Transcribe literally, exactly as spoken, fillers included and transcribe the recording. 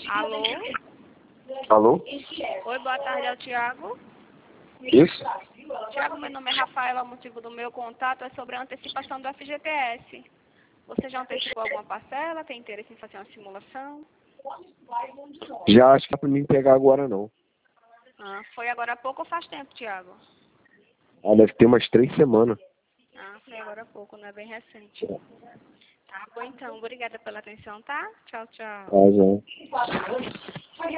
Alô? Alô? Oi, boa tarde, é o Tiago. Isso? Tiago, meu nome é Rafaela, o motivo do meu contato é sobre a antecipação do F G T S. Você já antecipou alguma parcela? Tem interesse em fazer uma simulação? Já acho que é pra mim pegar agora não. Ah, foi agora há pouco ou faz tempo, Tiago? Ah, deve ter umas três semanas. Ah, foi agora há pouco, não é bem recente. Tá bom, então. Obrigada pela atenção, tá? Tchau, tchau. Ah, já.